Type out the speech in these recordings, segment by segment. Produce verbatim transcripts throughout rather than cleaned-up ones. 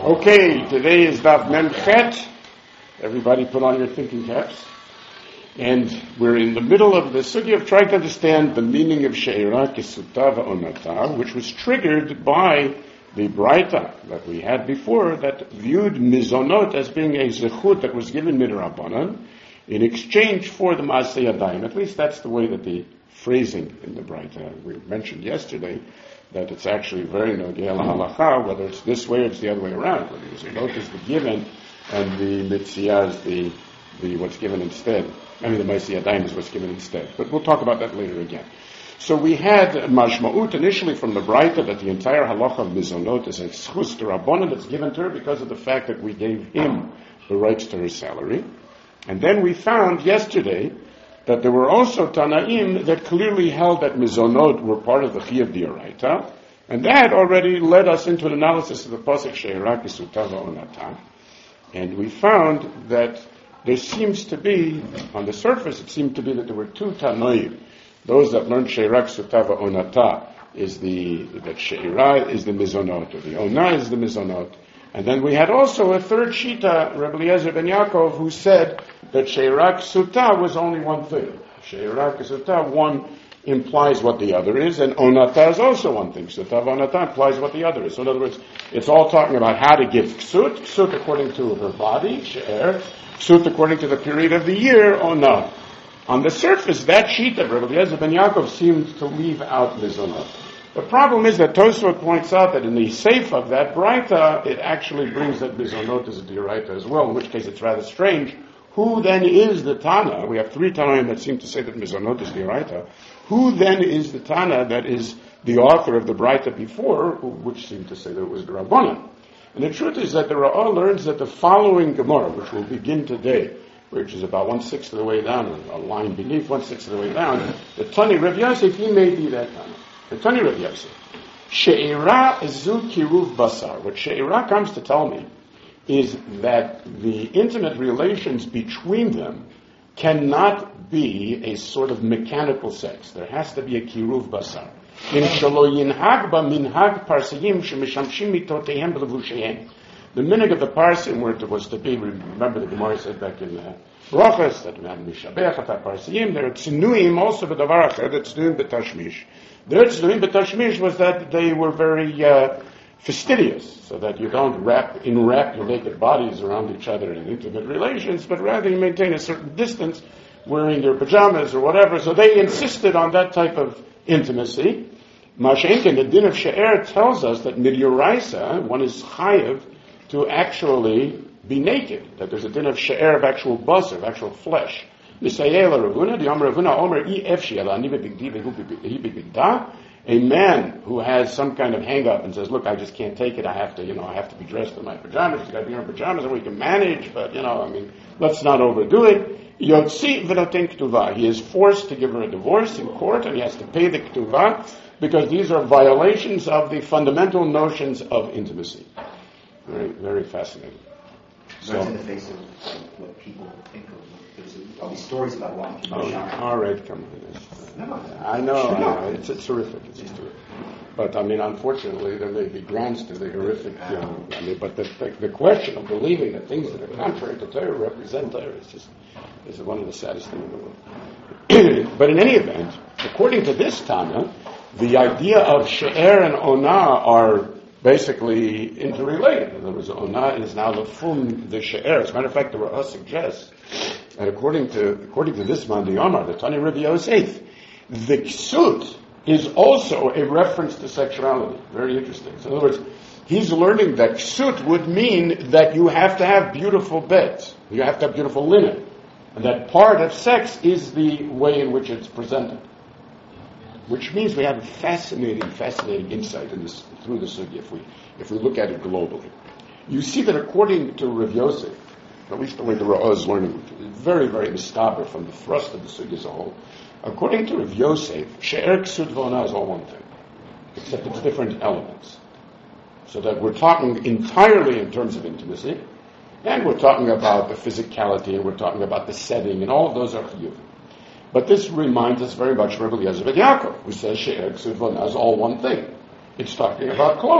Okay, today is Daf Mem Chet. Everybody put on your thinking caps. And we're in the middle of the sugya of trying to understand the meaning of She'ira Kisutta Va'onata, which was triggered by the Braita that we had before that viewed Mizonot as being a zechut that was given midrabanan in exchange for the Maaseh Yadayim. At least that's the way that the phrasing in the Braita we mentioned yesterday, that it's actually very nogea lahalacha, whether it's this way or it's the other way around, whether the Mizonot is the given and the Mitziyah is the, the what's given instead. I mean, the Maaseh Yadayim is what's given instead. But we'll talk about that later again. So we had mashma'ut initially from the Braita that the entire halacha of Mizonot is a schus d'Rabbanan that's given to her because of the fact that we gave him the rights to her salary. And then we found yesterday that there were also Tanaim that clearly held that Mizonot were part of the Chiyuv D'Oraita, and that already led us into an analysis of the pasuk She'ira Kisutta Va'onata. And we found that there seems to be, on the surface, it seemed to be that there were two Tanaim. Those that learned She'ira Kisutta Va'onata is the, that She'ira is the Mizonot, or the Ona is the Mizonot. And then we had also a third Shita, Rabbi Eliezer ben Yaakov, who said that She'ira Kisutta was only one thing. She'ira Kisutta, one implies what the other is, and Onata is also one thing. Kisutta Va'onata implies what the other is. So in other words, it's all talking about how to give Ksut, Ksut according to her body, She'er, Ksut according to the period of the year, Ona. On the surface, that Shita, Rabbi Eliezer ben Yaakov, seemed to leave out Mizonot. The problem is that Tosfot points out that in the Seif of that Braita, it actually brings that Mizonot as a D'Oraita as well, in which case it's rather strange. Who then is the Tana? We have three Tanaim that seem to say that Mizonot is D'Oraita. Who then is the Tana that is the author of the Braita before, which seemed to say that it was the Rabbanan? And the truth is that the Ra'ah learns that the following Gemara, which will begin today, which is about one-sixth of the way down, a line beneath one-sixth of the way down, the Tani Rav Yosef, he may be that Tana. The Tani Rav Yosef. She'ira zu kiruv basar. What She'ira comes to tell me is that the intimate relations between them cannot be a sort of mechanical sex. There has to be a kiruv basar. In shalo yinhag ba minhag parsiyim shemishamshim mitotehem b'levushehem. The minhag of the parsim where it was to be, remember the Gemara said back in the Brachas, that we had mishabech at parsiyim, there are tzinuim also b'davar acher, that tzinuim b'tashmish. Their tznuim b'tashmish was that they were very uh, fastidious, so that you don't wrap, enwrap your naked bodies around each other in intimate relations, but rather you maintain a certain distance, wearing your pajamas or whatever. So they insisted on that type of intimacy. Mashenkin, the din of She'er tells us that midyoraisa, one is chayiv to actually be naked, that there's a din of She'er of actual bus, of actual flesh. A man who has some kind of hang-up and says, look, I just can't take it, I have to, you know, I have to be dressed in my pajamas, you got to be in your pajamas, and we can manage, but, you know, I mean, let's not overdo it. Yotzi v'noten ketuvah. He is forced to give her a divorce in court, and he has to pay the ketuvah, because these are violations of the fundamental notions of intimacy. Very, very fascinating. So, that's in the face of what people think of. There's all these stories about why people oh, shower. All right, come on. No, I know, I know. It's, it's horrific. It's just horrific. But, I mean, unfortunately, there may be grounds to the horrific, you know, I mean, but the, the, the question of believing that things that are contrary to Torah represent Torah is just is one of the saddest things in the world. But in any event, according to this Tana, the idea of She'er and Ona are basically interrelated. In other words, Ona is now the fum, the She'er. As a matter of fact, the Ra'ah suggests that according to according to this man, the Yomar, the Tani Rav Yosef, the Ksut is also a reference to sexuality. Very interesting. So in other words, he's learning that Ksut would mean that you have to have beautiful beds. You have to have beautiful linen. And that part of sex is the way in which it's presented. Which means we have a fascinating, fascinating insight in this, through the sugya if we, if we look at it globally. You see that according to Rav Yosef, at least the way the Ra'ah is learning, very, very mistaber from the thrust of the sugya as a whole. According to Rav Yosef, She'er Ksut V'Ona is all one thing, except it's different elements. So that we're talking entirely in terms of intimacy, and we're talking about the physicality, and we're talking about the setting, and all of those are chiyuv. But this reminds us very much of Rabbi Eliezer ben Yaakov, who says She'er Ksut V'Ona is all one thing. It's talking about clothing.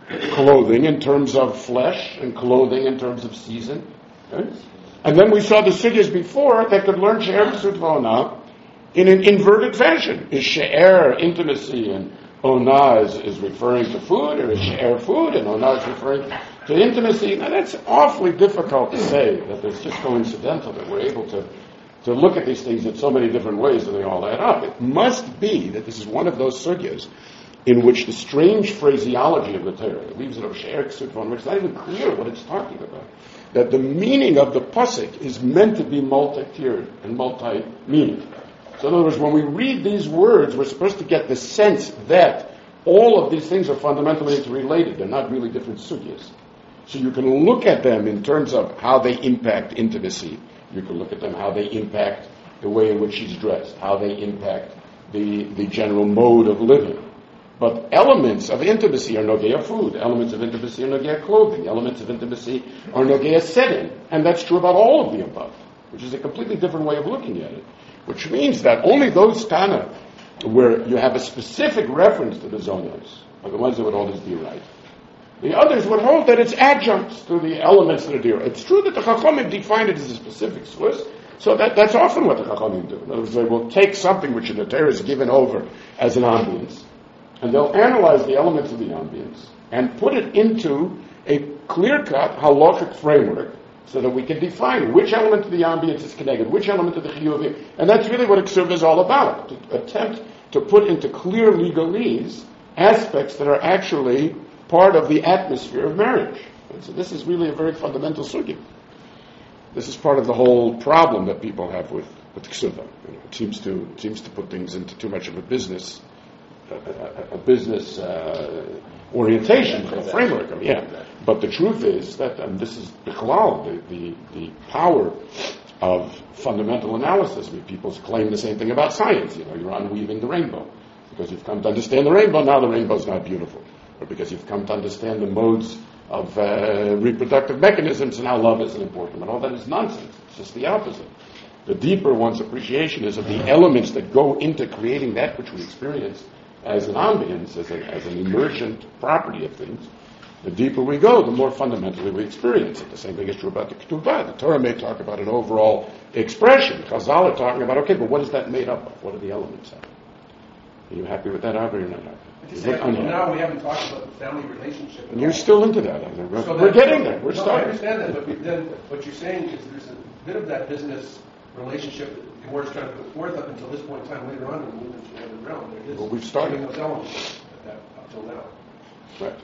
clothing in terms of flesh and clothing in terms of season. Okay? And then we saw the sugyas before that could learn she'er ksut v'ona in an inverted fashion. Is she'er intimacy and ona is, is referring to food, or is she'er food and ona is referring to intimacy? Now that's awfully difficult to say, that it's just coincidental that we're able to, to look at these things in so many different ways and they all add up. It must be that this is one of those sugyas in which the strange phraseology of the Torah leaves it of she'er ksut v'ona, it's not even clear what it's talking about. That the meaning of the pasuk is meant to be multi-tiered and multi-meaning. So in other words, when we read these words, we're supposed to get the sense that all of these things are fundamentally interrelated. They're not really different sugyas. So you can look at them in terms of how they impact intimacy. You can look at them how they impact the way in which she's dressed, how they impact the, the general mode of living. But elements of intimacy are nogea food. Elements of intimacy are nogea clothing. Elements of intimacy are nogea setting. And that's true about all of the above, which is a completely different way of looking at it. Which means that only those Tana where you have a specific reference to the zonos are the ones that would always be right. The others would hold that it's adjuncts to the elements that are there. It's true that the Chachamim define it as a specific source, so that, that's often what the Chachamim do. In other words, they will take something which in the Torah is given over as an ambience, and they'll analyze the elements of the ambience and put it into a clear-cut halachic framework so that we can define which element of the ambience is connected, which element of the chiyuvim, and that's really what Ksubah is all about, to attempt to put into clear legalese aspects that are actually part of the atmosphere of marriage. And so this is really a very fundamental sugya. This is part of the whole problem that people have with, with Ksubah. You know, it seems to it seems to put things into too much of a business a, a, a business uh, orientation, a framework. I mean, yeah. But the truth is that, and this is the, the, the power of fundamental analysis. I mean, people claim the same thing about science. You know, you're unweaving the rainbow. Because you've come to understand the rainbow, now the rainbow's not beautiful. Or because you've come to understand the modes of uh, reproductive mechanisms, and now love isn't important. And all that is nonsense. It's just the opposite. The deeper one's appreciation is of the elements that go into creating that which we experience as an ambience, as, a, as an emergent property of things. The deeper we go, the more fundamentally we experience it. The same thing is true about the Ketubah. The Torah may talk about an overall expression. Chazal are talking about, okay, but what is that made up of? What are the elements of it? Are you happy with that, Abba, or you're not happy? Say, now we haven't talked about the family relationship. And you're still into that. I mean, we're so we're getting there. We're no, starting. I understand that, but then what you're saying is there's a bit of that business relationship that the Gemara is trying to put forth up until this point in time. Later on, we move into another realm. There is well, we've started those elements at that, up till now. Right.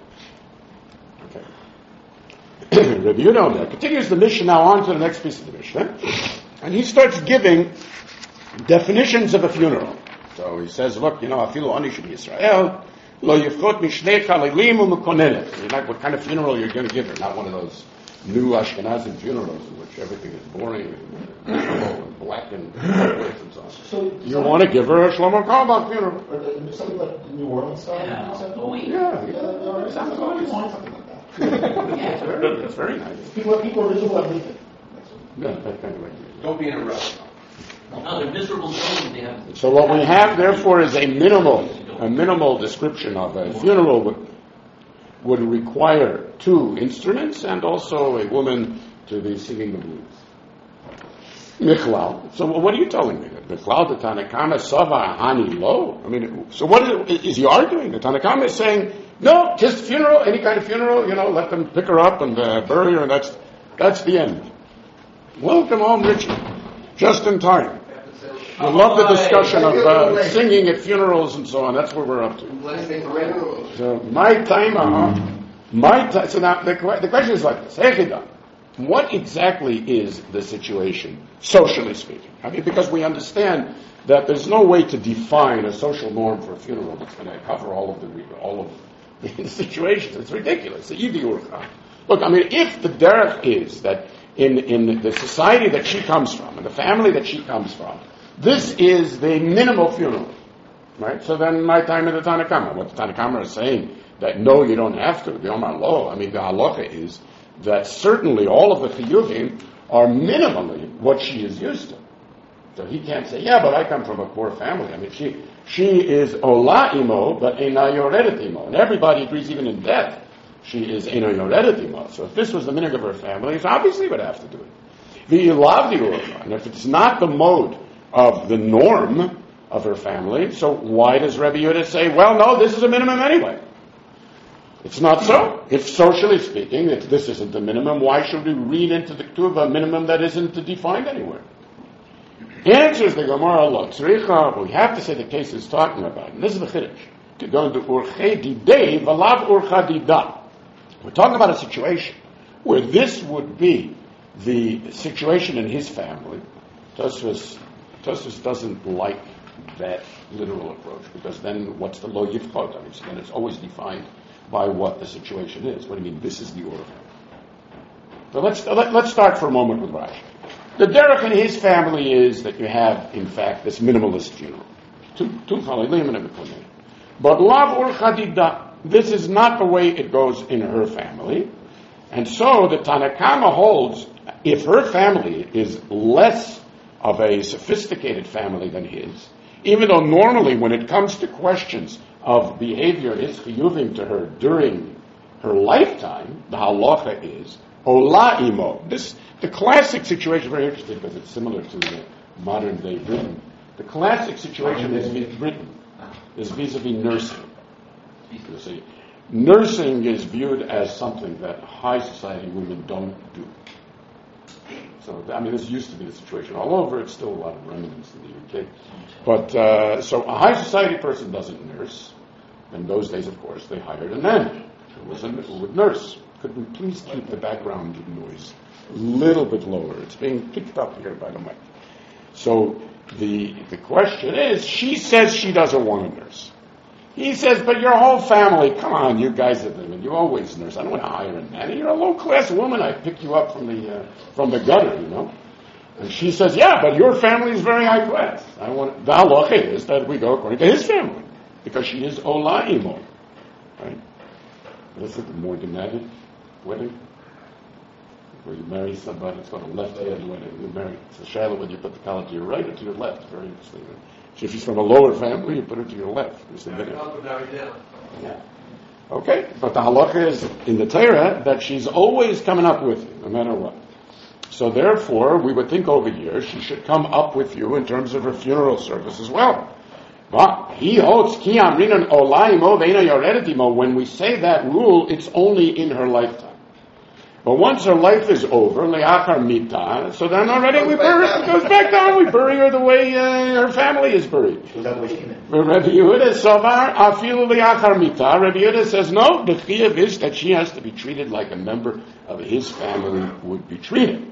Okay. Rabbi Yehuda continues the Mishnah now on to the next piece of the Mishnah, and he starts giving definitions of a funeral. So he says, look, you know, afilu ani should be Israel, lo yifchot mishnei chalilim u'mekonelet. You're not what kind of funeral you're going to give her, not one of those new Ashkenazim funerals in which everything is boring and miserable and black and and so on. So you want to give her a Shlomo Carlebach funeral. Or the, something like the New Orleans style? Yeah. Oh, yeah. Yeah, yeah, yeah, sounds like something like that. Yeah, it's very, it's very nice. People, people are miserable at leaving. Yeah, that kind of like Don't be in a rush. No, they're miserable. They have. So what we have, therefore, is a minimal, a minimal description of a funeral would, would require two instruments and also a woman to be singing the blues. Michlal. So what are you telling me? Michlal, the Tanakama, Sava, Hani, Lo? I mean, so what is, is he arguing? The Tanakama is saying, no, just funeral, any kind of funeral, you know, let them pick her up and uh, bury her, and that's, that's the end. Welcome home, Richie. Just in time. We love the discussion of uh, singing at funerals and so on. That's what we're up to. So my time, uh, my time. So now the, the question is like this: Echida, what exactly is the situation, socially speaking? I mean, because we understand that there's no way to define a social norm for a funeral that's going to cover all of the all of the situations. It's ridiculous. Look, I mean, if the derech is that in in the society that she comes from and the family that she comes from, this is the minimal funeral, right? So then my time in the Tanakama, what the Tanakama is saying, that no, you don't have to, the Omar Lo, I mean the halacha is that certainly all of the chiyuvim are minimally what she is used to. So he can't say, yeah, but I come from a poor family. I mean, she she is ola imo, but eina yoredet imo. And everybody agrees, even in death, she is Eino Yoredet Imo. So if this was the minhag of her family, so obviously would have to do it. V'ilav Urcha, and if it's not the mode of the norm of her family, so why does Rabbi Yehuda say, well, no, this is a minimum anyway? It's not so. If socially speaking, if this isn't the minimum, why should we read into the Ketuvah a minimum that isn't defined anywhere? Answers the Gemara, look, we have to say the case is talking about, and this is the Chiddush, to go into Urche Didei, Valav Urcha Dida. We're talking about a situation where this would be the situation in his family. Tosfos, Tosfos doesn't like that literal approach, because then what's the lo yivchot? I mean, so then it's always defined by what the situation is. What do you mean, this is the order? So let's, let, let's start for a moment with Rashi. The derech in his family is that you have, in fact, this minimalist funeral. Two chalilim and a mekunim. But lav urcha dida, this is not the way it goes in her family. And so the Tanakama holds, if her family is less of a sophisticated family than his, even though normally when it comes to questions of behavior is chiyuvim to her during her lifetime, the halacha is ola imo. This, the classic situation, very interesting because it's similar to the modern day Britain. The classic situation is vis- Britain is vis-a-vis nursing. You see, nursing is viewed as something that high society women don't do. So, I mean, this used to be the situation all over. It's still a lot of remnants in the U K. But, uh, so a high society person doesn't nurse. In those days, of course, they hired a nanny who, was a, who would nurse. Could we please keep the background noise a little bit lower? It's being picked up here by the mic. So the the question is, she says she doesn't want to nurse. He says, but your whole family, come on, you guys are living, you always nurse. I don't want to hire a nanny. You're a low-class woman. I pick you up from the uh, from the gutter, you know. And she says, yeah, but your family is very high class. I want the halacha is that we go according to his family, because she is ola imo, right? This is the more dramatic wedding, where you marry somebody. It's called a left-hand wedding. You marry. It's a shiloh when you put the collar to your right or to your left. Very interesting. So if she's from a lower family, you put her to your left. Yeah. Okay, but the halacha is in the Torah that she's always coming up with you, no matter what. So therefore, we would think over here she should come up with you in terms of her funeral service as well. But he holds ki amrinan olaimo veina yoredetimo. When we say that rule, it's only in her lifetime. But once her life is over, le'achar mita, so then already we bury her. It goes back down. We bury her the way uh, her family is buried. Rabbi Yehuda Savar afilu le'achar mita. Rabbi Yehuda says no. The chiyuv is that she has to be treated like a member of his family would be treated.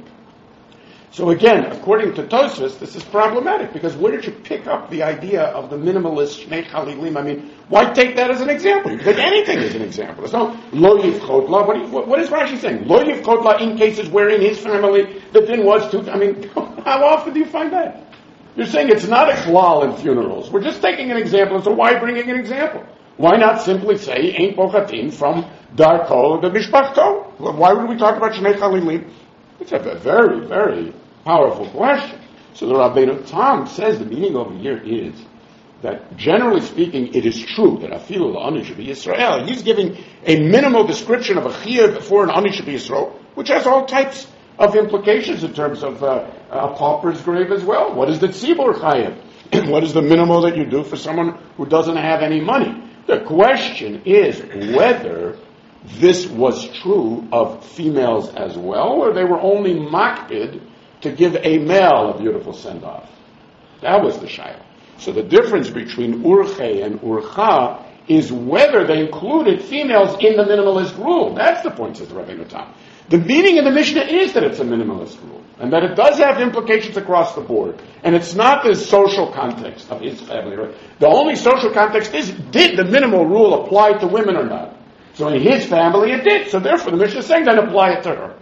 So again, according to Tosfos, this is problematic because where did you pick up the idea of the minimalist Shnei Chalilim? I mean, why take that as an example? You can take anything as an example. There's no lo yivchot. What, what, what is Rashi saying? Lo yivchot in cases where in his family the din was two. I mean, how often do you find that? You're saying it's not a klal in funerals. We're just taking an example. So why bringing an example? Why not simply say ain't bochatin from darko the mishpachto? Why would we talk about Shnei Chalilim? It's a very, very powerful question. So the Rabbeinu Tam says the meaning over here is that generally speaking, it is true that afilu l'ani should be Yisrael. He's giving a minimal description of a chiyuv for an ani should be Yisrael, which has all types of implications in terms of uh, a pauper's grave as well. What is the tzibur chayav? What is the minimal that you do for someone who doesn't have any money? The question is whether this was true of females as well, or they were only makbid to give a male a beautiful send-off. That was the shayla. So the difference between urche and urcha is whether they included females in the minimalist rule. That's the point, says the Rabbeinu Tam. The meaning of the Mishnah is that it's a minimalist rule, and that it does have implications across the board. And it's not the social context of his family. Right? The only social context is, did the minimal rule apply to women or not? So in his family it did. So therefore the Mishnah is saying, then apply it to her.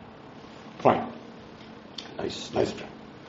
Fine. Nice, nice job.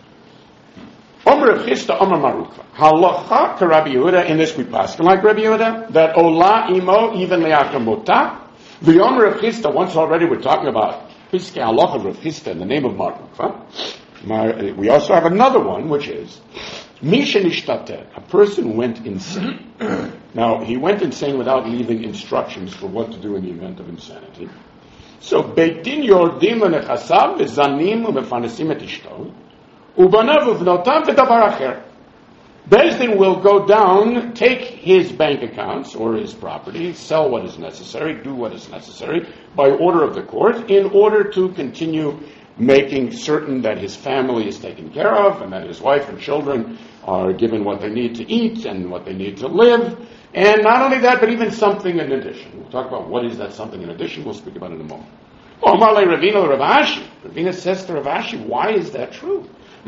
Omer Chisda, Omer Maruka. Halacha to Rabbi Yehuda, in this we pass. Like Rabbi Yehuda, that Ola Imo, even Le'aka Mota. The Omer Chisda, once already we're talking about Piske Halacha of Chisda in the name of Maruka. We also have another one, which is Misha nishtater, a person went insane. Now, he went insane without leaving instructions for what to do in the event of insanity. So, Beit Din yordim lenechasav v'zanim u'mefanesim et ishto u'banav u'vnotav v'davar acher. Beis Din will go down, take his bank accounts or his property, sell what is necessary, do what is necessary by order of the court in order to continue making certain that his family is taken care of and that his wife and children are given what they need to eat and what they need to live. And not only that, but even something in addition. We'll talk about what is that something in addition. We'll speak about it in a moment. Omar le Ravina le Rav Ashi. Ravina says to Rav Ashi, why is that true?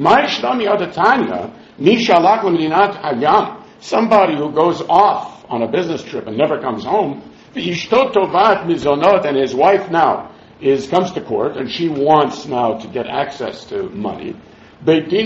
Somebody who goes off on a business trip and never comes home, and his wife now is comes to court and she wants now to get access to money. Here it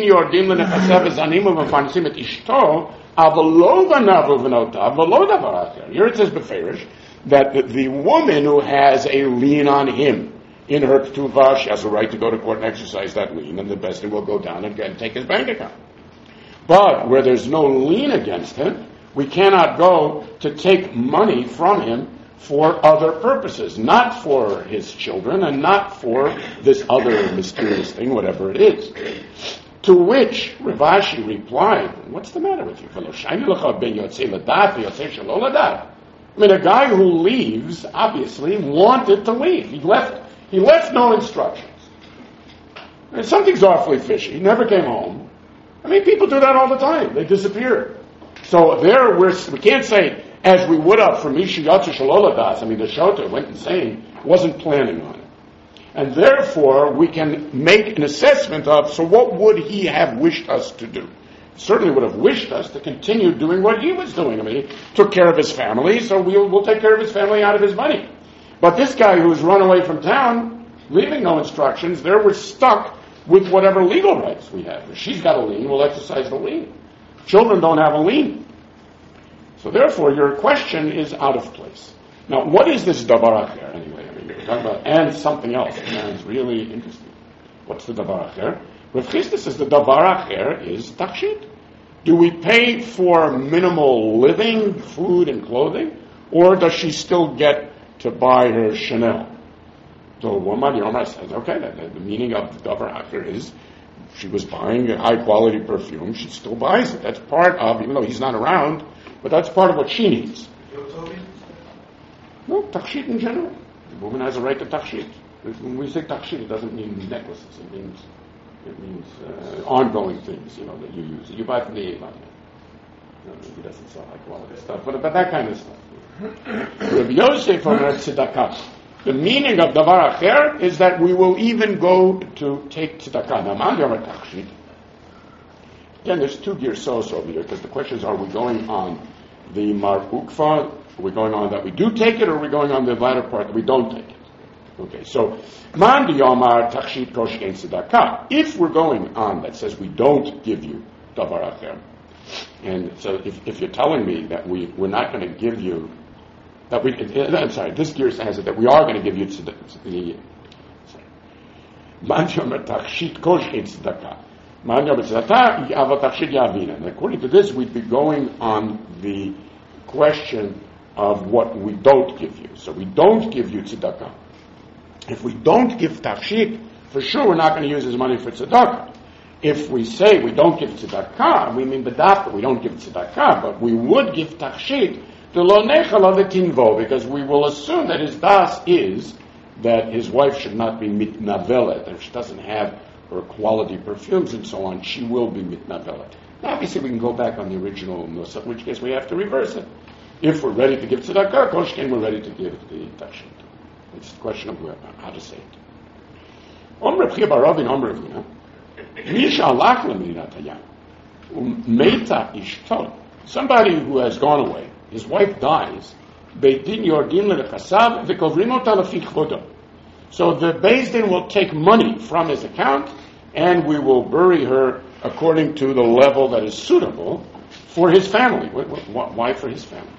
says beferish that the, the woman who has a lien on him in her ketuvah, she has a right to go to court and exercise that lien, and the Beis Din will go down and, and take his bank account. But where there's no lien against him, we cannot go to take money from him for other purposes, not for his children and not for this other mysterious thing, whatever it is. To which Rav Ashi replied, what's the matter with you? I mean, a guy who leaves, obviously, wanted to leave. He left, he left no instructions. And something's awfully fishy. He never came home. I mean, people do that all the time. They disappear. So there, we're, we can't say, as we would have from Misha Yatsu Shaloladas, I mean, the Shota went insane, wasn't planning on it. And therefore, we can make an assessment of, so what would he have wished us to do? Certainly would have wished us to continue doing what he was doing. I mean, he took care of his family, so we'll, we'll take care of his family out of his money. But this guy who's run away from town, leaving no instructions, there we're stuck with whatever legal rights we have. If she's got a lien, we'll exercise the lien. Children don't have a lien. So therefore, your question is out of place. Now, what is this davar acher anyway? I mean, we're talking about and something else. And it's really interesting. What's the davar acher? Rav Chisda says the davar acher is takshit. Do we pay for minimal living, food, and clothing, or does she still get to buy her Chanel? So Woman Yomar says, okay, the, the meaning of the davar acher is she was buying a high-quality perfume, she still buys it. That's part of, even though he's not around, but that's part of what she needs. No, takshit in general. The woman has a right to takshit. When we say takshit, it doesn't mean necklaces. It means it means uh, ongoing things, you know, that you use. You buy from the Avon. No, he doesn't sell high-quality stuff, but, but that kind of stuff. Rabbi Yosef Omer tzedakah. The meaning of davar acher is that we will even go to take tzedakah. Now, man yomer takshit. Again, there's two girsos over here, because the question is, are we going on the Mar Ukva? Are we going on that we do take it, or are we going on the latter part that we don't take it? Okay, so, man yomar takshit koshkein tzedakah. If we're going on that says we don't give you davar acher, and so if, if you're telling me that we, we're not going to give you That we, I'm sorry, this gear says it, that we are going to give you the, the and according to this, we'd be going on the question of what we don't give you. So we don't give you tzedakah. If we don't give takshit, for sure we're not going to use his money for tzedakah. If we say we don't give tzedakah, we mean bedafka, we don't give tzedakah, but we would give takshit, because we will assume that his das is that his wife should not be mitnavelet. If she doesn't have her quality perfumes and so on, she will be mitnavelet. Now, obviously, we can go back on the original nusach, in which case we have to reverse it. If we're ready to give tzedakah, koshken, we're ready to give the takshit. It's a question of how to say it. Omre b'chia baravin omre v'ina, misha alach l'medinat hayam, u'meita ishto, somebody who has gone away, his wife dies, Beit Din yordim lechasav v'kovrim ota lefi chvodo. So the Beis Din will take money from his account, and we will bury her according to the level that is suitable for his family. Why for his family?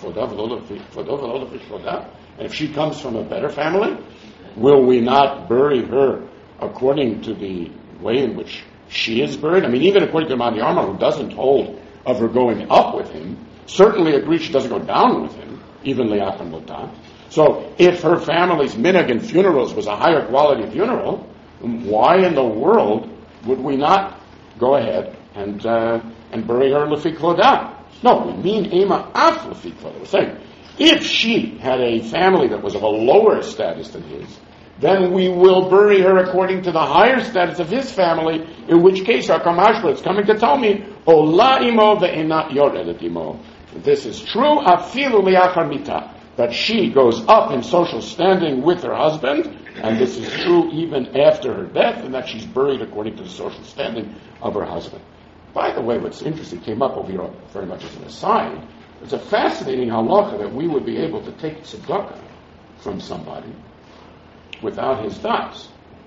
And if she comes from a better family, will we not bury her according to the way in which she is buried. I mean, even according to Mandi Amar, who doesn't hold of her going up with him, certainly agrees she doesn't go down with him, even Le'achar Motah. So if her family's minhag and funerals was a higher quality funeral, why in the world would we not go ahead and uh, and bury her lefi klodah? No, we mean ema af lefi klodah. We're saying if she had a family that was of a lower status than his, then we will bury her according to the higher status of his family, in which case our Kamashba is coming to tell me, Ola imo ve'ena yoredet imo. This is true, afilu li'achar mitah, that she goes up in social standing with her husband, and this is true even after her death, and that she's buried according to the social standing of her husband. By the way, what's interesting came up over here very much as an aside. It's a fascinating halacha that we would be able to take tzedakah from somebody without his das.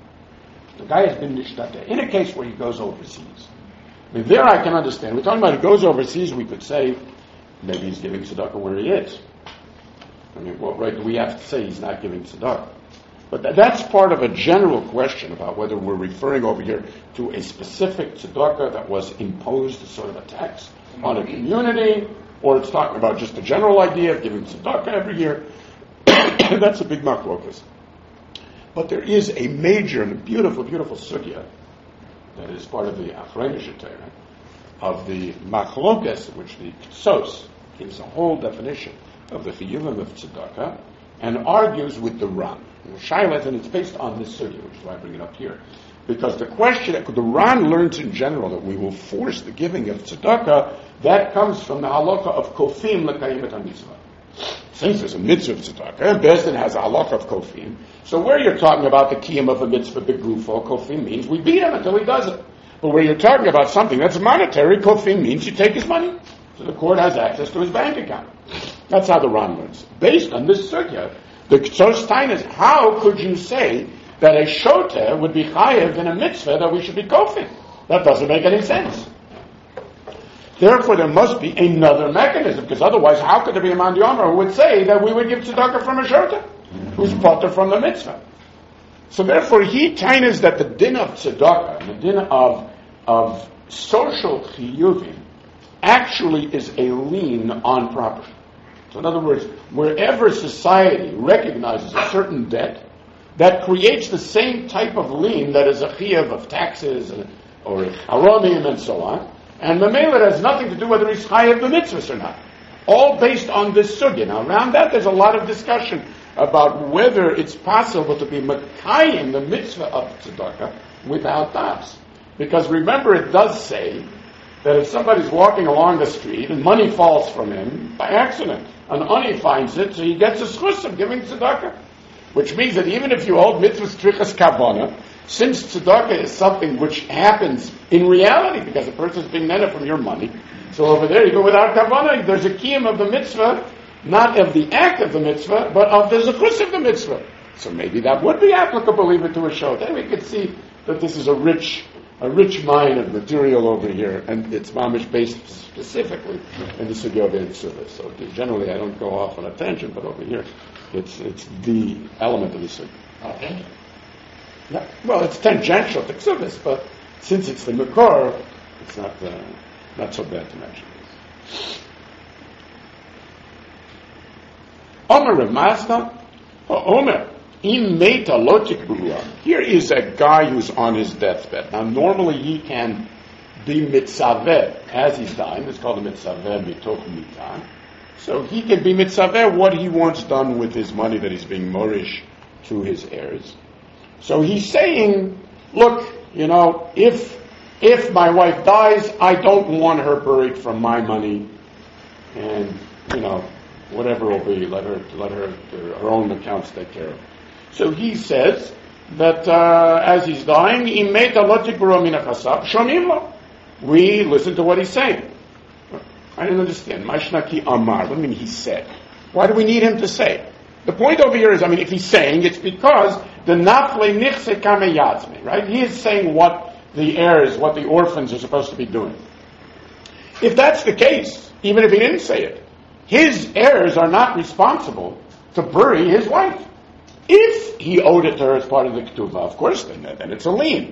The guy has been nishtata. In a case where he goes overseas, I mean, there I can understand. We're talking about he goes overseas, we could say maybe he's giving tzedakah where he is. I mean, what right do we have to say he's not giving tzedakah? But th- that's part of a general question about whether we're referring over here to a specific tzedakah that was imposed as sort of a tax on a community, or it's talking about just a general idea of giving tzedakah every year. That's a big machlokas. But there is a major and a beautiful, beautiful sugya that is part of the Achrayim Torah of the machlokas, which the Ktsos gives a whole definition of the chiyuvim of tzedakah and argues with the Ran. Shailet, and it's based on this sugya, which is why I bring it up here. Because the question, the Ran learns in general that we will force the giving of tzedakah, that comes from the halakha of kofim l'kayim et ha-mitzvah. Since there's a mitzvah of tzedakah, Beis Din has a halakha of kofim. So where you're talking about the kiyum of a mitzvah begufo, kofim means we beat him until he does it. But where you're talking about something that's monetary, kofim means you take his money. So the court has access to his bank account. That's how the Ran learns. Based on this sugya, the Ktsos Tain is, how could you say that a shoteh would be chayev in a mitzvah that we should be kofim? That doesn't make any sense. Therefore, there must be another mechanism, because otherwise, how could there be a Mandi Amar who would say that we would give tzedakah from a shoteh, who's potter from the mitzvah? So therefore, he tainas that the din of tzedakah, the din of, of social chiyuvim, actually is a lien on property. So in other words, wherever society recognizes a certain debt, that creates the same type of lien that is a chiyuv of taxes and, or haramim and so on, and the Mamela has nothing to do whether he's chayav the mitzvahs or not. All based on this sugya. Now around that there's a lot of discussion about whether it's possible to be makayim the mitzvah of tzedakah without das. Because remember, it does say that if somebody's walking along the street and money falls from him by accident, an ani finds it, so he gets a schus of giving tzedakah. Which means that even if you hold mitzvahs trichas kavana, since tzedakah is something which happens in reality, because a person is being netted from your money, so over there you go without kavana, there's a kiyum of the mitzvah, not of the act of the mitzvah, but of the zechus of the mitzvah. So maybe that would be applicable even to a show. Then we could see that this is a rich, a rich mine of material over here, and it's mamish based specifically in the sugya of Ein Tzuvah. So generally, I don't go off on a tangent, but over here, it's it's the element of the sugya. Okay. Yeah. Well, it's tangential to Ksubis, but since it's the Makor, it's not uh, not so bad to mention. Omer of Mazda, Omer, im meta lotik brua. Here is a guy who's on his deathbed. Now, normally he can be mitzaveh as he's dying. It's called a mitzaveh mitoch mitah. So he can be mitzaveh what he wants done with his money that he's being morish to his heirs. So he's saying, look, you know, if if my wife dies, I don't want her buried from my money, and you know, whatever will be, let her let her her own accounts take care of. So he says that uh, as he's dying, we listen to what he's saying. I didn't understand. Mashnaki Amar. What do you mean he said? Why do we need him to say? The point over here is, I mean, if he's saying, it's because the nafle nichse kameyadzme, right? He is saying what the heirs, what the orphans are supposed to be doing. If that's the case, even if he didn't say it, his heirs are not responsible to bury his wife. If he owed it to her as part of the ketuvah, of course, then, then it's a lien.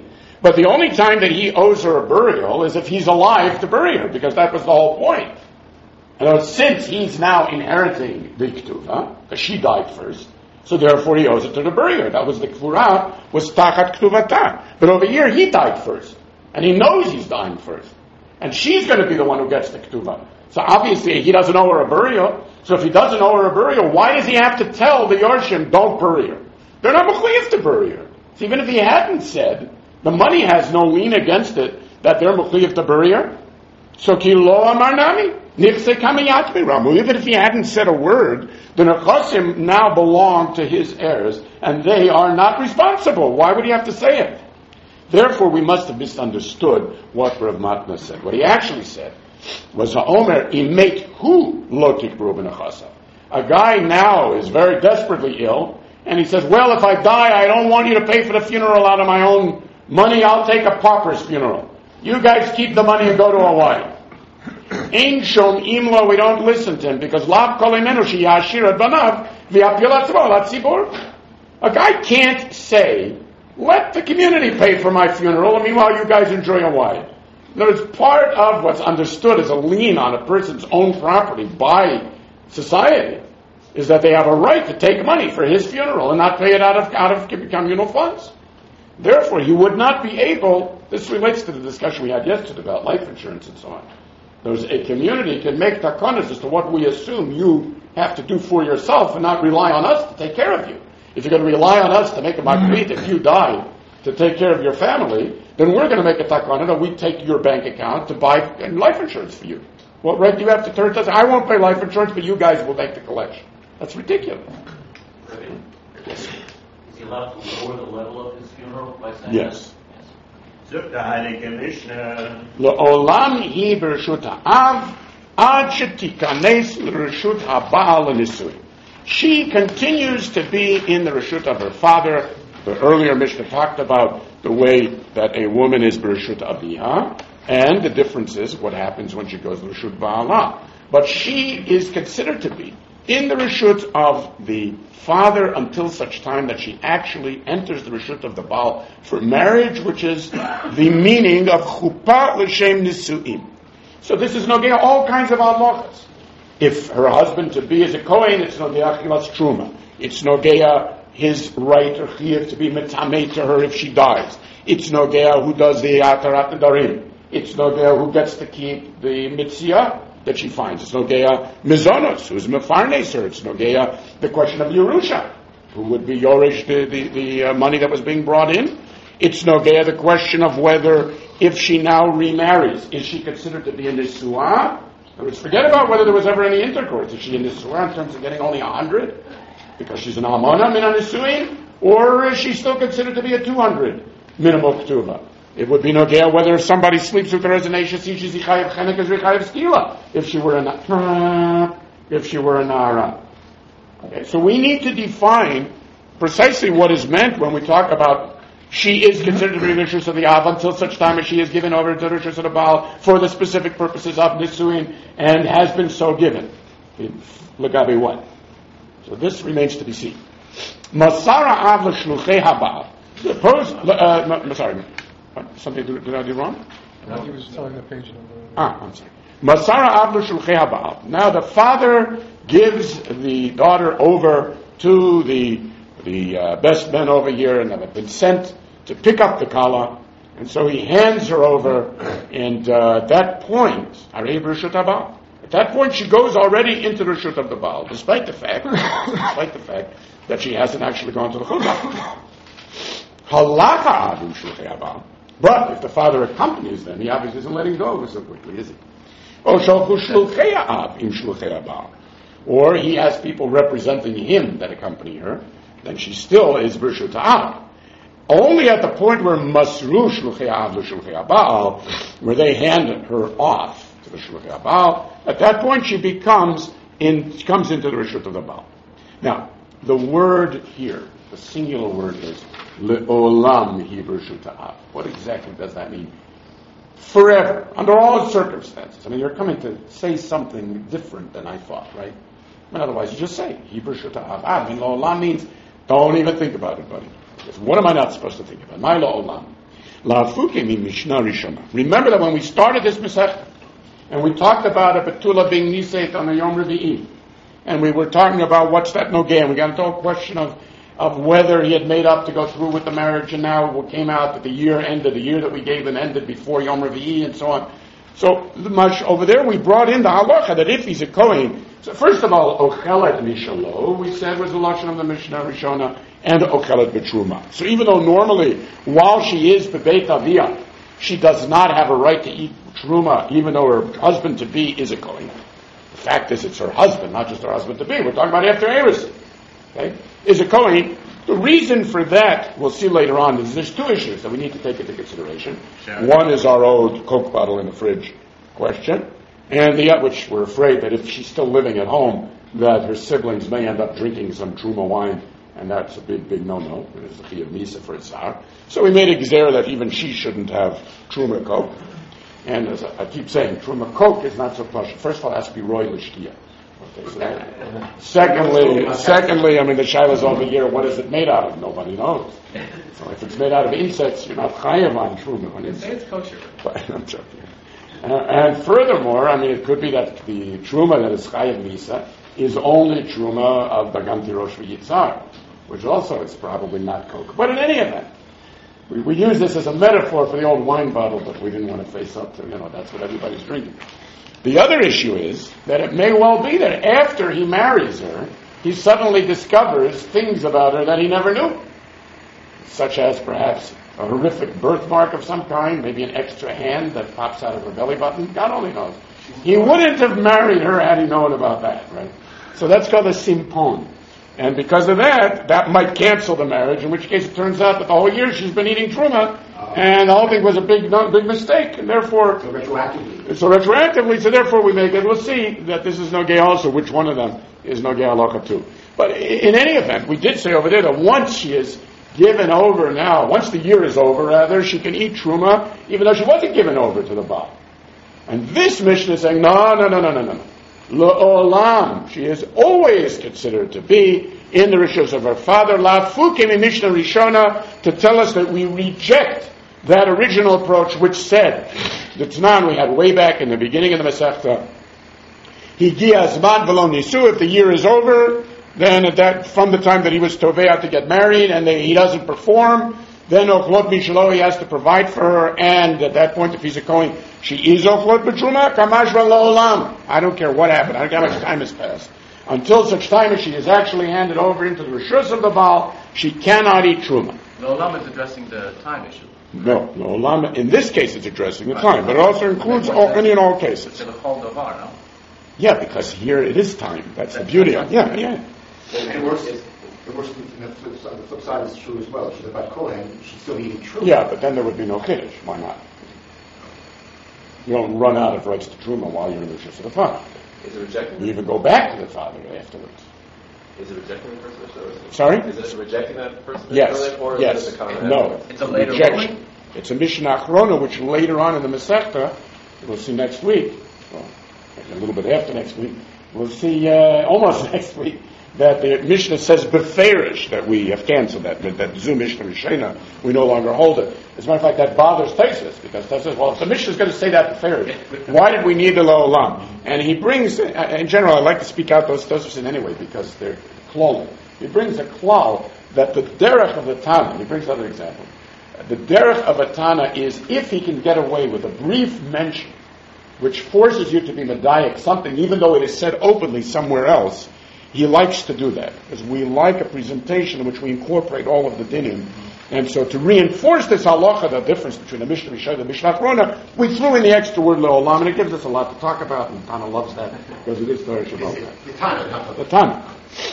But the only time that he owes her a burial is if he's alive to bury her, because that was the whole point. And since he's now inheriting the Ketuvah, because she died first, so therefore he owes it to the burier. That was the Kvurah, was Tachat Ketuvata. But over here, he died first. And he knows he's dying first. And she's going to be the one who gets the Ketuvah. So obviously, he doesn't owe her a burial. So if he doesn't owe her a burial, why does he have to tell the Yorshim, don't bury her? They're not mechuyev to bury her. So even if he hadn't said, the money has no lien against it, that they're mechuyev to bury her. So ki lo amar nami. Even if he hadn't said a word, the Nechasim now belong to his heirs, and they are not responsible. Why would he have to say it? Therefore, we must have misunderstood what Rav Matna said. What he actually said was, "Ha'omer imet hu lo tikbru b'nechasav." A guy now is very desperately ill, and he says, "Well, if I die, I don't want you to pay for the funeral out of my own money. I'll take a pauper's funeral. You guys keep the money and go to Hawaii." Ein shom imlo, we don't listen to him, because lav kol imenu sheyashir ad banav v'yapil atzmo latzibur. A guy can't say, let the community pay for my funeral, and meanwhile you guys enjoy Hawaii. In other words, part of what's understood as a lien on a person's own property by society is that they have a right to take money for his funeral and not pay it out of, out of communal funds. Therefore, you would not be able, this relates to the discussion we had yesterday about life insurance and so on. There's a community can make takanas as to what we assume you have to do for yourself and not rely on us to take care of you. If you're going to rely on us to make a makrit if you die to take care of your family, then we're going to make a takana that we take your bank account to buy life insurance for you. What right do you have to turn to us? I won't pay life insurance, but you guys will make the collection. That's ridiculous. Yes. Is he allowed to lower the level of his funeral by saying Yes. Zuk the Heilige Mishnah. Le'olam hi b'reshut ha'av ad shetikanes l'reshut ha'ba'al l'nisui. She continues to be in the reshut of her father. The earlier Mishnah talked about the way that a woman is b'reshut aviha, and the difference is what happens when she goes to reshut ba'ala. But she is considered to be in the reshut of the father until such time that she actually enters the reshut of the Baal for marriage, which is the meaning of chuppah l'shem nisu'im. So this is nogea all kinds of halachas. If her husband to be is a kohen, it's nogea chilas truma. It's nogea his right or chiyuv to be metameh to her if she dies. It's nogea who does the atarat darim. It's nogea who gets to keep the mitzvah that she finds. It's nogea mizonos, who's mefarnes her. It's nogea the question of Yerusha, who would be Yorish, the, the, the uh, money that was being brought in. It's nogea the question of whether, if she now remarries, is she considered to be a nisuah? In other words, forget about whether there was ever any intercourse. Is she a nisuah in terms of getting only a hundred? Because she's an almana min nisuin? Or is she still considered to be a two hundred minimal ketuvah? It would be nogea whether somebody sleeps with her as an Eisha, she's Yichayev Chenek as Yichayev Skila, if she were a if she were a Nara. Okay, so we need to define precisely what is meant when we talk about she is considered to be Rishus of the Av until such time as she is given over to Rishus of the Baal for the specific purposes of Nisuin and has been so given. Lagabi what? So this remains to be seen. Masara Av l'shluchei haba. Suppose, uh, sorry. Something did, did I do wrong? No, he was telling the page number. Ah, I'm sorry. Masara avlu shulchei haba'al. Now the father gives the daughter over to the the uh, best men over here, and have been sent to pick up the kala, and so he hands her over. And uh, at that point, arei b'reshut haba'al. At that point, she goes already into the reshut of the Baal, despite the fact, despite the fact that she hasn't actually gone to the chuppah. Halakha avlu shulchei haba'al. But if the father accompanies them, he obviously isn't letting go so quickly, is he? Or he has people representing him that accompany her, then she still is b'reshut ha'av. Only at the point where masru shluchei ha'av l'shluchei ha'ba'al, where they hand her off to the shluchei ha'ba'al, at that point she becomes in, comes into the reshut of the Baal. Now, the word here, the singular word is le'olam hi b'reshut ha'av. What exactly does that mean? Forever, under all circumstances. I mean, you're coming to say something different than I thought, right? I mean, otherwise you just say hi b'reshut ha'av. I mean, le'olam means don't even think about it, buddy. Because what am I not supposed to think about? My le'olam. La'afukim in Mishnah Rishona. Remember that when we started this Masechta, and we talked about a Betula being Niseit on a Yom Revi'i, and we were talking about what's that Nogeh, and we got into a question of, of whether he had made up to go through with the marriage, and now it came out that the year ended, the year that we gave him ended before Yom Revi'i, and so on. So, the much over there we brought in the halacha that if he's a Kohen, so first of all, Ochelet Mishalo, we said was the lashon of the Mishnah Rishona, and Ochelet B'Truma. So even though normally, while she is Bebeit Aviyah, she does not have a right to eat Truma, even though her husband-to-be is a Kohen. The fact is, it's her husband, not just her husband-to-be. We're talking about after Eris. Okay? Is a Kohen. The reason for that, we'll see later on, is there's two issues that we need to take into consideration. Sure. One is our old Coke bottle in the fridge question, and the other, which we're afraid that if she's still living at home, that her siblings may end up drinking some Truma wine, and that's a big, big no-no. It's a Chiyuv Misa for Tzar. So we made a gzera that even she shouldn't have Truma Coke. And as I keep saying, Truma Coke is not so plush. First of all, it has to be Roy L'Shtia. Okay, so that, secondly, secondly, I mean, the Shiloh's over here, what is it made out of? Nobody knows. So if it's made out of insects, you're not chayav on Truma. When it's, it's kosher. But, I'm joking. Uh, and furthermore, I mean, it could be that the Truma that is chayav Misa is only Truma of Baganti Rosh V'Yitzar, which also is probably not Coke. But in any event, we, we use this as a metaphor for the old wine bottle, but we didn't want to face up to, you know, that's what everybody's drinking. The other issue is that it may well be that after he marries her, he suddenly discovers things about her that he never knew, such as perhaps a horrific birthmark of some kind, maybe an extra hand that pops out of her belly button. God only knows. He wouldn't have married her had he known about that, right? So that's called a simpon. And because of that, that might cancel the marriage, in which case it turns out that the whole year she's been eating Truma, and the whole thing was a big big mistake, and therefore... So retroactively. So retroactively, so therefore we make it. We'll see that this is Nogeh also, which one of them is Nogeh Halacha too. But in any event, we did say over there that once she is given over now, once the year is over, rather, she can eat Truma, even though she wasn't given over to the Baal. And this Mishnah is saying, no, no, no, no, no, no. Le'olam, she is always considered to be in the rishos of her father. La'afukim in Mishnah Rishona, to tell us that we reject that original approach which said, the Tanan we had way back in the beginning of the Masechta, Higia Zman V'lo Nisu, if the year is over, then at that, from the time that he was Tovea to get married, and they, he doesn't perform, then Ochlot Mishalo, he has to provide for her, and at that point, if he's a Kohen, she is Ochlot B'Truma, Kamash V'Lo'olam. I don't care what happened, I don't care how much time has passed. Until such time as she is actually handed over into the Rishus of the Baal, she cannot eat Truma. Lo'olam is addressing the time issue. No, Lo'olam, in this case it's addressing the time, but it also includes all, any and all cases. It's a Chol Davar, no? Yeah, because here it is time. That's the beauty of it. Yeah, yeah. And worse is, the worst thing, the flip side, the flip side is true as well. She's about Kohen, she's still eating Truma. Yeah, but then there would be no Kiddush. Why not? You don't run out of rights to Truma while you're in the Rishus of the father. Is it rejecting? You even go back to the father afterwards. Is it rejecting the first Mishnah? Sorry? Is it rejecting that first Mishnah? Yes. Or yes. Is it a comment no. It's a later rejection. ruling? It's a Mishnah Achrona, which later on in the Masechta, we'll see next week, well, a little bit after next week, we'll see uh, almost next week, that the Mishnah says beferish, that we have canceled that, that, that Zu Mishnah Rishena, we no longer hold it. As a matter of fact, that bothers Taisus, because Taisus says, well, if the Mishnah is going to say that beferish, why did we need the Lo'olam? And he brings, in general, I like to speak out those Taisus in anyway, because they're klal. He brings a klal that the derech of the Tana, he brings another example, the derech of a Tana is if he can get away with a brief mention, which forces you to be medayek something, even though it is said openly somewhere else, he likes to do that, because we like a presentation in which we incorporate all of the dinim. And so to reinforce this halacha, the difference between the Mishnah Rishon and the Mishnah Achrona, we threw in the extra word le'olam, and it gives us a lot to talk about, and Tana loves that, because it is Torah Shabbat. The Tana. The Tana.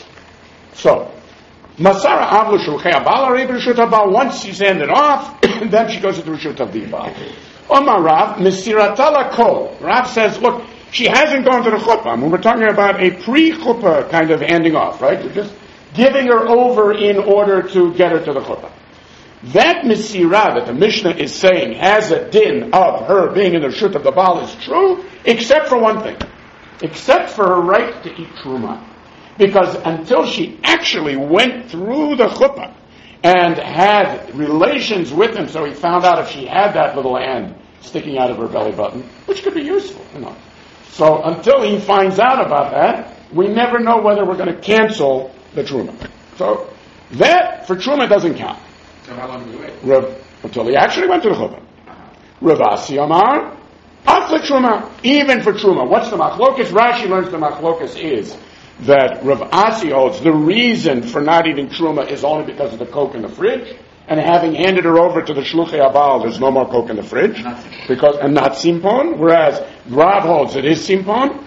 So, Masara Avlu Shulchei Abal Arei B'Rishut Abal, once she's handed off, then she goes into Rishut of the Abal. Omar Rav, Mesiratala Kol. Rav says, look, she hasn't gone to the chuppah. I mean, we're talking about a pre-chuppah kind of handing off, right? You're just giving her over in order to get her to the chuppah. That Mesirah that the Mishnah is saying has a din of her being in the Rishut of the Baal is true, except for one thing. Except for her right to eat Truma. Because until she actually went through the chuppah and had relations with him, so he found out if she had that little hand sticking out of her belly button, which could be useful, you know. So until he finds out about that, we never know whether we're going to cancel the truma. So that, for truma, doesn't count. So how long do we wait? Rav, until he actually went to the chuppah. Rav Asi Amar, after truma, even for truma. What's the machlokas? Rashi learns the machlokas is that Rav Asi holds the reason for not eating truma is only because of the coke in the fridge, and having handed her over to the shluchei abal, there's no more coke in the fridge, because and not simpon. Whereas Rav holds it is simpon.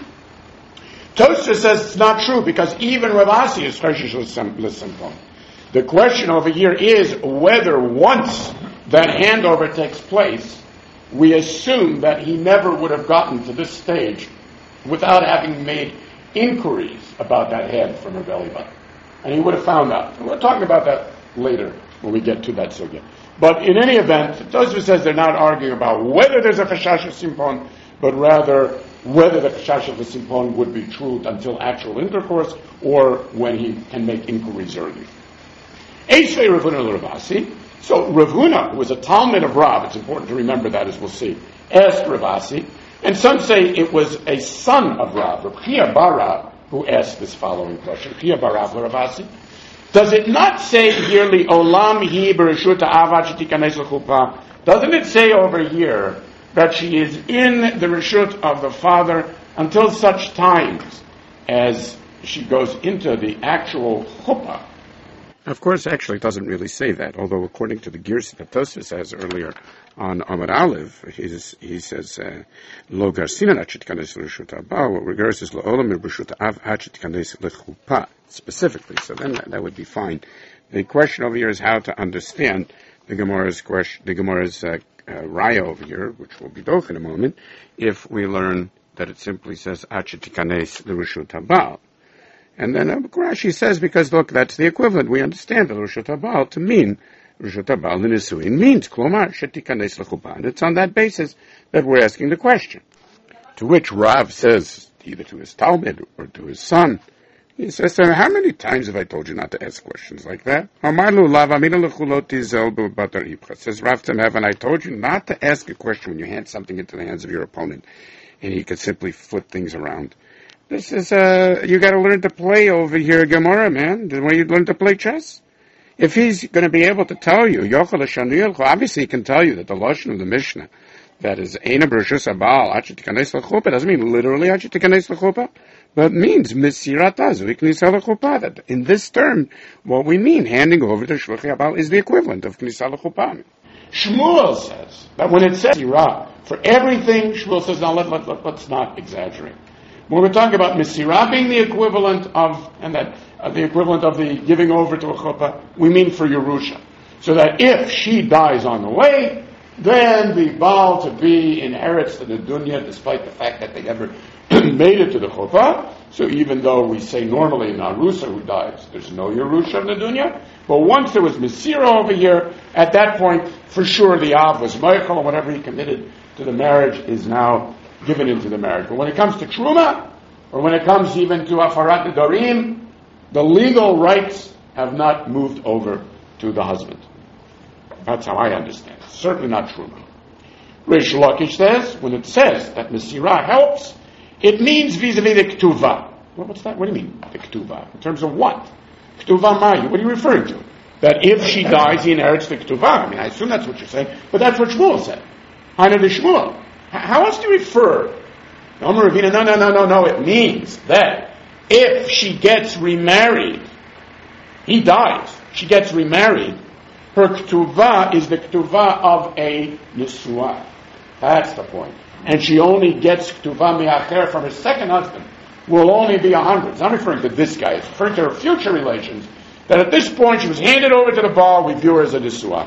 Tosfos says it's not true because even Rav Asi is choshesh l'simpon. The question over here is whether once that handover takes place, we assume that he never would have gotten to this stage without having made inquiries about that head from her belly button. And he would have found out. And we're talking about that later when we get to that sugya. But in any event, Tosfos says they're not arguing about whether there's a chashash of simpon, but rather whether the chashash of the simpon would be true until actual intercourse or when he can make inquiries early. Eisvei Rav Huna Rav Asi. So Rav Huna, who was a Talmud of Rav, it's important to remember that as we'll see, asked Rav Asi, and some say it was a son of Rav, Rav Chia bar Rav, who asked this following question. Chia bar Rav Rav Asi. Does it not say here, Olam hi bereshut ha'avat shetikanes l'chuppah? Doesn't it say over here that she is in the reshut of the father until such times as she goes into the actual chuppah? Of course, actually, it doesn't really say that, although according to the Girsa that Tosfos says earlier on Amar Aleph, he says, Lo garsinan at shetikanes l'reshut ha'abal, what regards is Lo'olam b'reshut ha'av at shetikanes l'chuppah, specifically, so then that, that would be fine. The question over here is how to understand the Gemara's question, the Gemara's uh, uh, raya over here, which will be doch in a moment, if we learn that it simply says at shetikanes l'reshut ha'abal. And then uh, Rashi says, because look, that's the equivalent. We understand the Reshut Habal to mean Reshut Habal l'nisuin means Klomar shetikanes l'chuppah. And it's on that basis that we're asking the question. To which Rav says, either to his Talmud or to his son, he says, how many times have I told you not to ask questions like that? Says Rav to him, haven't I told you not to ask a question when you hand something into the hands of your opponent and he could simply flip things around? This is, uh, you gotta learn to play over here, Gemara, man. The way you learn to play chess. If he's gonna be able to tell you, obviously he can tell you that the Lashon of the Mishnah, that is, Eina B'Reshus Habal, Achet Tikanes L'chuppah, doesn't mean literally Achet Tikanes L'chuppah, but means Mesirat Azui Knisa L'chuppah, that in this term, what we mean, handing over to Shluchei Habal, is the equivalent of Knisa L'chuppah. Shmuel says, that when it says Sirah, for everything, Shmuel says, now let, let, let, let's not exaggerate. When we're talking about Mesirah being the equivalent of, and that uh, the equivalent of the giving over to a chuppah, we mean for Yerusha. So that if she dies on the way, then the Baal to be inherits the dunya, despite the fact that they never made it to the chuppah. So even though we say normally in Arusa who dies, there's no Yerusha of the dunya, but once there was Mesirah over here, at that point, for sure the Av was Meichel, and whatever he committed to the marriage is now given into the marriage. But when it comes to Truma, or when it comes even to Afarat Nedarim, the legal rights have not moved over to the husband. That's how I understand it. Certainly not Truma. Rish Lakish says, when it says that Mesirah helps, it means vis-a-vis the Ketuvah. Well, what's that? What do you mean, the Ketuvah? In terms of what? Ketuvah Mayu. What are you referring to? That if she dies, he inherits the Ketuvah. I mean, I assume that's what you're saying, but that's what Shmuel said. Haina de Shmuel. How else do you refer? No, no, no, no, no, no. It means that if she gets remarried, he dies, she gets remarried, her ketuvah is the ketuvah of a nisua. That's the point. And she only gets ketuvah mi'acher from her second husband, will only be a hundred. It's not referring to this guy, it's referring to her future relations, that at this point she was handed over to the Baal, we view her as a nisua.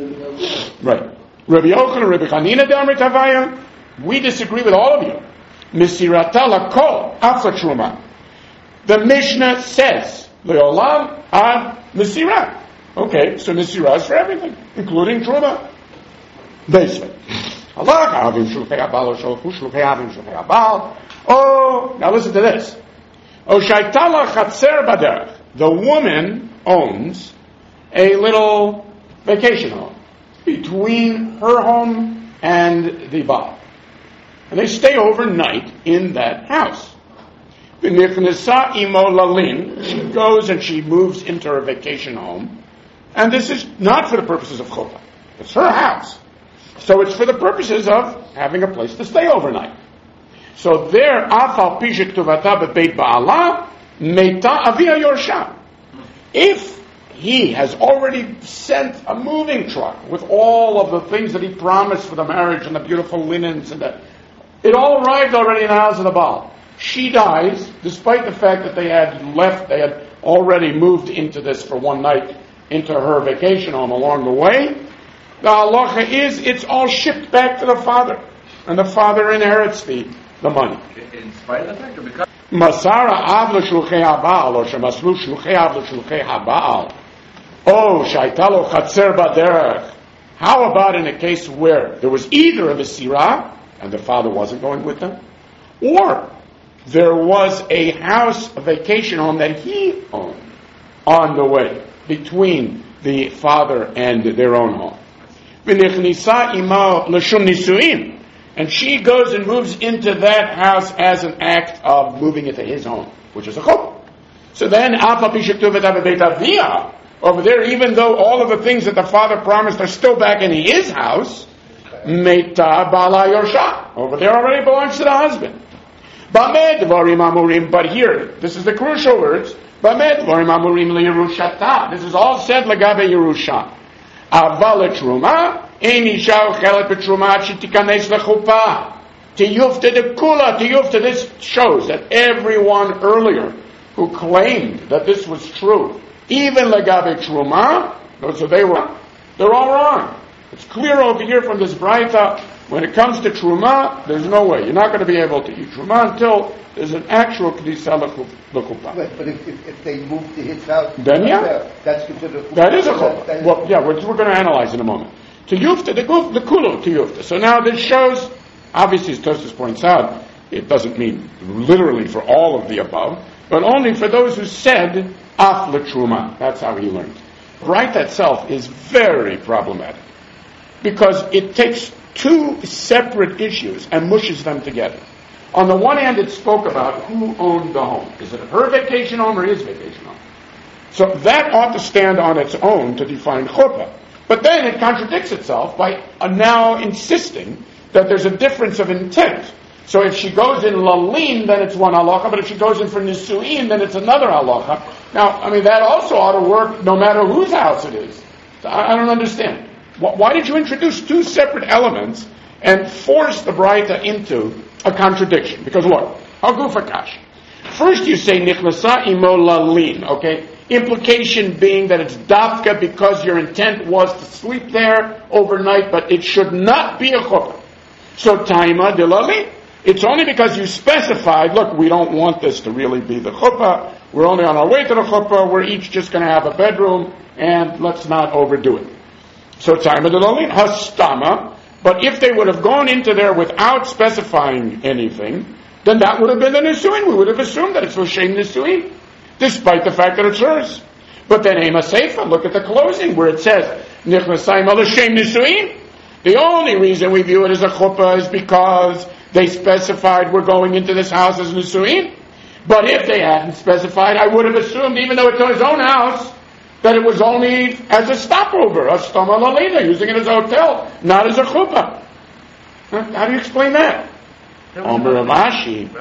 Right. Rabbi Yochanan, Rabbi Chanina d'Amrit Havaya, we disagree with all of you. Mesirata lakol afla truma. The Mishnah says leolam ad mesirah. Okay, so mesirah is for everything, including truma. Basically, Allah avim shulchei abal sholchu shulchei avim shulchei abal. Oh, now listen to this. Oh shaitala chatzer baderech. The woman owns a little vacation home between her home and the Baal. And they stay overnight in that house. V'nichnesa imo lalin. She goes and she moves into her vacation home. And this is not for the purposes of chuppah. It's her house. So it's for the purposes of having a place to stay overnight. So there, afal pishik tuvata bebeit ba'ala, meta avia yorsha. If he has already sent a moving truck with all of the things that he promised for the marriage and the beautiful linens and that, it all arrived already in the house of the Baal. She dies, despite the fact that they had left, they had already moved into this for one night, into her vacation home along the way. The halacha is, it's all shipped back to the father. And the father inherits the, the money. In spite of the fact, or because... Masara av l'shluchei ha'baal, or shemaslu shluchei av l'shluchei ha'baal. Oh, shaitalo chatzer baderech. How about in a case where there was either a Mesirah, and the father wasn't going with them, or there was a house, a vacation home that he owned on the way between the father and their own home. V'nichnisa imo l'shum nisuim. And she goes and moves into that house as an act of moving into his home, which is a chuppah. So then, over there, even though all of the things that the father promised are still back in his house, Meta bala yorsha. Over there already belongs to the husband. Bamed dvarim amurim. But here, this is the crucial words. Bamed dvarim amurim leyerushata. This is all said legabe Yerusha. Aval truma ein isha ochelet betruma ad shetikanes lechuppah. Tiyufta de kula. Tiyufta. This shows that everyone earlier who claimed that this was true, even legabe truma, so they were, they're all wrong. It's clear over here from this Braita, when it comes to Truma, there's no way. You're not going to be able to eat Truma until there's an actual Kedisa l'chuppah. Right, but if, if, if they move to his house, then yeah, that's considered a that is a chuppah. Well, yeah, we're, we're going to analyze in a moment. To Yufta, the, the Kulu to Yufta. So now this shows, obviously as Tosfos points out, it doesn't mean literally for all of the above, but only for those who said Af l'Truma. That's how he learned. Braita itself is very problematic, because it takes two separate issues and mushes them together. On the one hand, it spoke about who owned the home. Is it her vacation home or his vacation home? So that ought to stand on its own to define chuppah. But then it contradicts itself by uh, now insisting that there's a difference of intent. So if she goes in lalin, then it's one halacha, but if she goes in for nisuin, then it's another halacha. Now, I mean, that also ought to work no matter whose house it is. I, I don't understand. Why did you introduce two separate elements and force the Braita into a contradiction? Because look, Hagufakash. First you say Nichnasa imo lalin, okay? Implication being that it's dafka because your intent was to sleep there overnight, but it should not be a chuppah. So taima de lalin. It's only because you specified, look, we don't want this to really be the chuppah. We're only on our way to the chuppah. We're each just going to have a bedroom, and let's not overdo it. So time of the lolin hastama, but if they would have gone into there without specifying anything, then that would have been the nisuin. We would have assumed that it's l'shem nisuin, despite the fact that it's hers. But then ema seifa, look at the closing where it says nichnasayim l'shem nisuin. The only reason we view it as a chuppah is because they specified we're going into this house as nisuin. But if they hadn't specified, I would have assumed, even though it's his own house, that it was only as a stopover, a stoma lalina, using it as a hotel, not as a chuppah. How do you explain that? Omer Ravashi,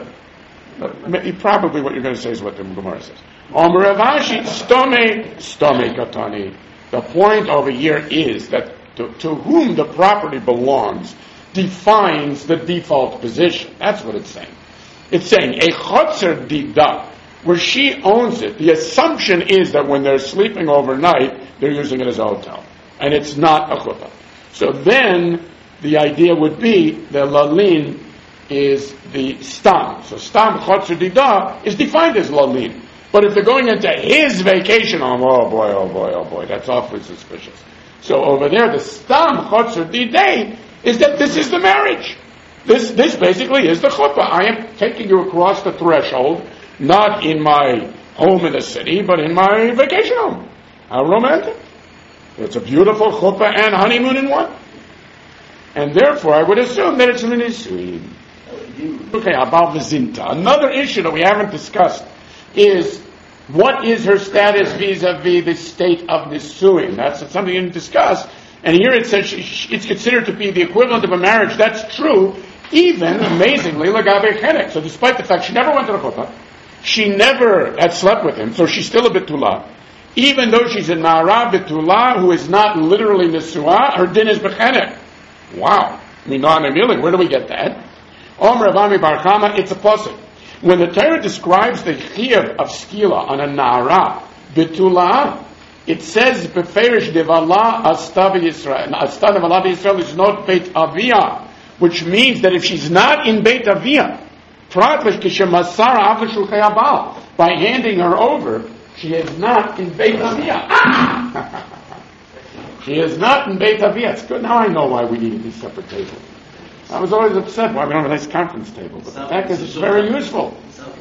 probably what you're going to say is what the Gemara says. Omer Ravashi, stome, stome katani. The point over here is that to, to whom the property belongs defines the default position. That's what it's saying. It's saying, a chotzer dida, where she owns it, the assumption is that when they're sleeping overnight, they're using it as a hotel. And it's not a chuppah. So then, the idea would be the lalin is the stam. So stam chotzer dida is defined as lalin. But if they're going into his vacation home, oh boy, oh boy, oh boy, that's awfully suspicious. So over there, the stam chotzer didei is that this is the marriage. This, this basically is the chuppah. I am taking you across the threshold, not in my home in the city, but in my vacation home. How romantic. It's a beautiful chuppah and honeymoon in one. And therefore, I would assume that it's an nisuin. Okay, about Vizinta. Another issue that we haven't discussed is what is her status vis-a-vis the state of nisuin. That's something you didn't discuss. And here it says she, she, it's considered to be the equivalent of a marriage. That's true, even, amazingly, Lagabe Chenek. So despite the fact she never went to the chuppah, she never had slept with him, so she's still a Betula. Even though she's a Nara Betula, who is not literally Nesua, her din is Bechenek. Wow. I mean, where do we get that? Om Ravami Bar Chama, it's a pasuk. When the Torah describes the chiyuv of skila on a Nara Betula, it says, Beferish devala Astav Yisrael. Astav devala Yisrael is not Beit Aviyah, which means that if she's not in Beit Aviyah, by handing her over, she is not in Beit Aviyah. She is not in Beit Aviyah. It's good. Now I know why we needed these separate tables. I was always upset why we don't have a nice conference table, but the fact is it's very useful.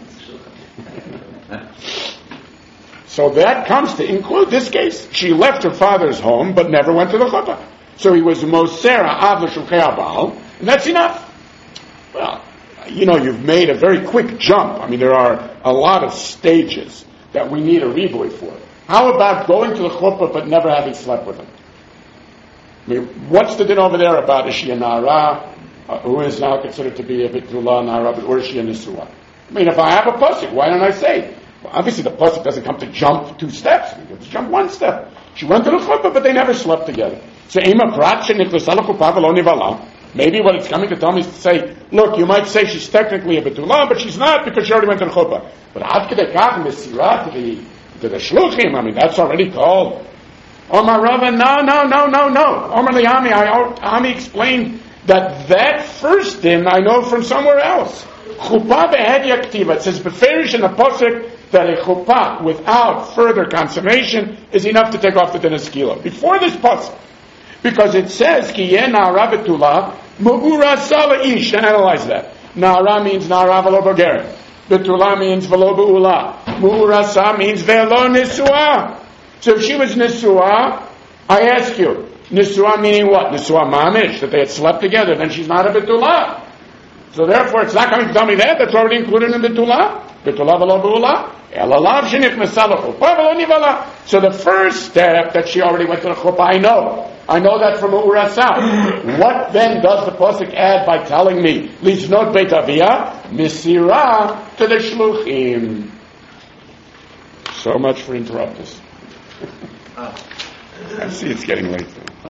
So that comes to include this case. She left her father's home, but never went to the chuppah. So he was Mosera Av L'Shulchei Abal, and that's enough. Well, you know, you've made a very quick jump. I mean, there are a lot of stages that we need a revoy for. How about going to the chuppah but never having slept with him? I mean, what's the din over there about? Is she a Nara, uh, who is now considered to be a Bitula Nara, or is she a Nisua? I mean, if I have a pasuk, why don't I say? Well, obviously the pasuk doesn't come to jump two steps. We have to jump one step. She went to the chuppah, but they never slept together. So, Ema Prat Sheniklasala Chuppah V'lo Nivala. Maybe what it's coming to tell me is to say, look, you might say she's technically a Betula, but she's not because she already went to the chuppah. But Ad Kedei Kach Mesirah to the to the Shluchim, I mean, that's already called. Omar Rava, no, no, no, no, no. Omar Liami, Ami explained that that first din I know from somewhere else. Chuppah be'hed yaktiva. It says beferish in the pasuk that a chuppah without further consummation is enough to take off the din of skila. Before this pasuk, because it says ki yen na'ara betula mu'ura sala ish. Analyze that. Na'ara means na'ara v'lo bogeret. Betula means v'lo be'ula. Mu'ura sa means ve'lo nisua. So if she was nisua, I ask you, nisua meaning what? Nisua mamish, that they had slept together, then she's not a betula. So therefore, it's not coming to tell me that. That's already included in betula. Betula v'lo be'ula. Elalav sheniknesa l'chuppah v'lo nivala. So the first step that she already went to the chuppah, I know. I know that from Urasa. What then does the pasuk add by telling me Liznot Beit Aviyah Misira to the Shluchim? So much for interrupters. I see it's getting late.